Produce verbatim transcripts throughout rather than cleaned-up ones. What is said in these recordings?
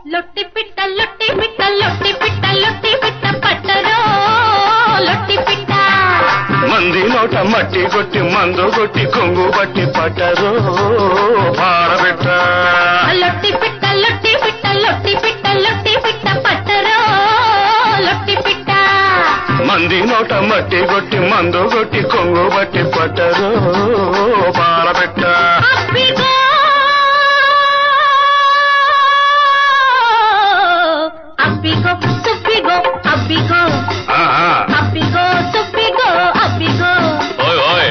లొట్టి పిట్ట లొట్టి పిట్ట లొట్టి పిట్ట లొట్టి పిట్ట పట్టరో లొట్టి పిట్ట మంది నోట మట్టి కొట్టి మందు కొట్టి కొంగు బట్టి పట్టరో పారబెట్ట లొట్టి పిట్ట లొట్టి పిట్ట లొట్టి పిట్ట లొట్టి పిట్ట పట్టరో లొట్టి పిట్ట మంది నోట మట్టి కొట్టి మందు కొట్టి కొంగు బట్టి పట్టరో పారబెట్ట అబ్బిగో సుబ్బిగో అబ్బిగో అబ్బిగో సుబ్బిగో అబ్బిగో ఓయ్ ఓయ్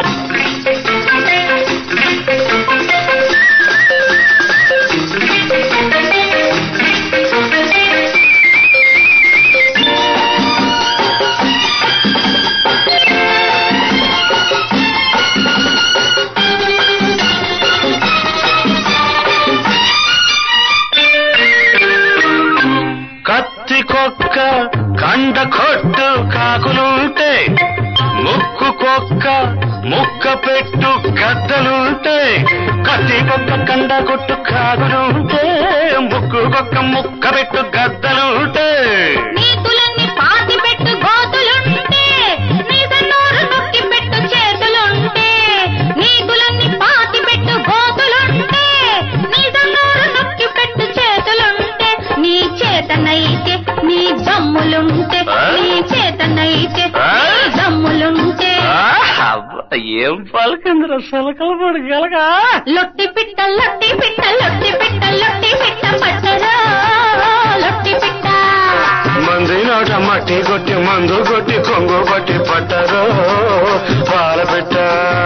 కత్తి కొక్క కండ కొట్టు కాకులుంటే ముక్కు కొక్క ముక్క పెట్టు గద్దలుంటే కత్తి కొక్క కండ కొట్టు కాకులుంటే ముక్కు కొక్క ముక్క పెట్టు గద్దలుంటే నీతులన్నీ పాతి పెట్టు గోతులుంటే నీదన్నోరు నొక్కి పెట్టు చేతులుంటే నీతులన్నీ పాతి పెట్టు గోతులుంటే నీదన్నోరు నొక్కి పెట్టు చేతులుంటే నీ చేతనైతే నీ దమ్ములుంటే నీ చేతనైతే నీ దమ్ములుంటే ఏం పలకిందిరా సలకలు పడి గలగా లొట్టి పిట్ట లొట్టి పిట్ట లొట్టి పిట్ట లొట్టి పిట్ట పట్టరా లొట్టి పిట్ట మంది నోట మట్టి కొట్టి మందు కొట్టి కొంగు కొట్టి పట్టరో పారబెట్ట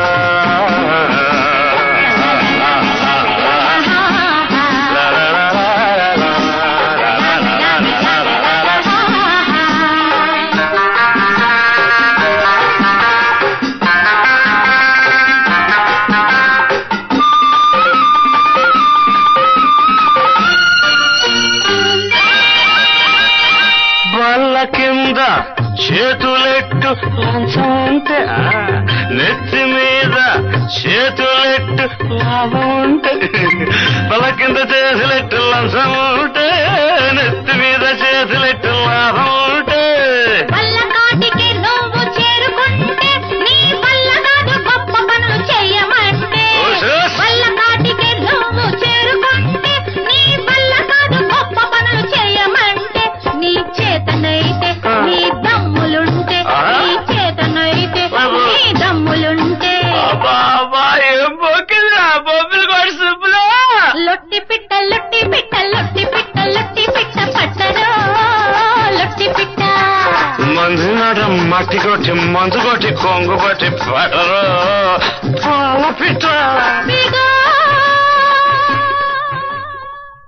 బల్ల కింద చేతులెట్టు లంచం ఉంటే నెత్తి మీద చేతులెట్టు లాభం ఉంటే బల్ల కింద చేతులెట్టు లంచం ఉంటే నెత్తి మీద చేతులెట్టు లాభం ఉంటే వల్లకాటికి నువ్వు చేరుకుంటే నీ వల్ల కాదు గొప్ప పనులు చేయమంటే వల్లకాటికి నువ్వు చేరుకుంటే నీ వల్ల కాదు గొప్ప పనులు చేయమంటే నీ చేతనైతే నీ దమ్ములుంటే నీ చేతనైతే నీ దమ్ములుంటే ఏం పోకింది ఆ బొబ్బులు కూడా సుబ్బులో లొట్టి పిట్ట లొట్టి పిట్ట లొట్టి పిట్ట లొట్టి పిట్ట పట్టరో లొట్టి పిట్ట మంది నాట మట్టి కొట్టి మందు కొట్టి కొంగు కొట్టి పడరు పాల పిట్ట